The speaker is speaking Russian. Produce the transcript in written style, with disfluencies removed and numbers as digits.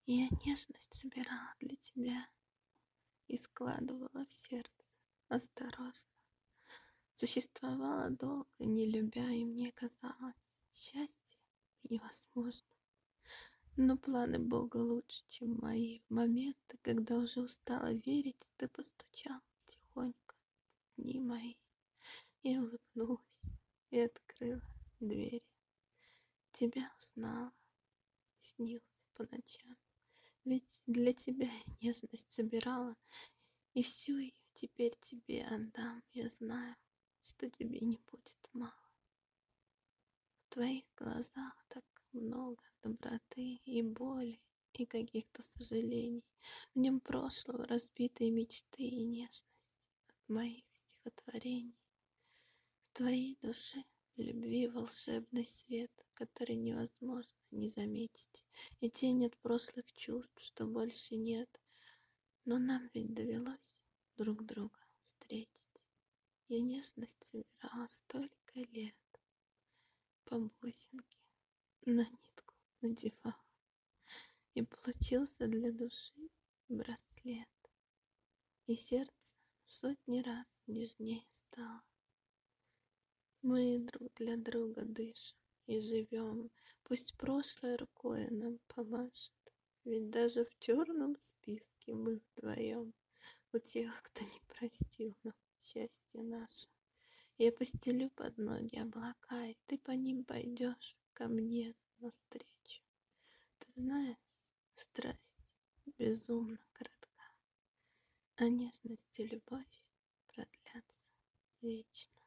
Я нежность собирала для тебя и складывала в сердце осторожно. Существовала долго, не любя, и мне казалось, счастье невозможно. Но планы Бога лучше, чем мои. В моменты, когда уже устала верить, ты постучал тихонько в дни мои. Я улыбнулась и открыла двери. Тебя узнала, снился по ночам. Ведь для тебя я нежность собирала, и всю ее теперь тебе отдам. Я знаю, что тебе не будет мало. В твоих глазах так много доброты и боли, и каких-то сожалений. В нем прошлого разбитые мечты и нежность от моих стихотворений. В твоей душе любви волшебный свет, который невозможно не заметить, и тень от прошлых чувств, что больше нет. Но нам ведь довелось друг друга встретить. Я нежность собирала столько лет, по бусинке на нитку надевала, и получился для души браслет, и сердце сотни раз нежнее стало. Мы друг для друга дышим и живем, пусть прошлое рукой нам помашет, ведь даже в черном списке мы вдвоем у тех, кто не простил нам счастье наше. Я постелю под ноги облака, и ты по ним пойдешь ко мне навстречу. Ты знаешь, страсть безумно коротка, а нежность и любовь продлятся вечно.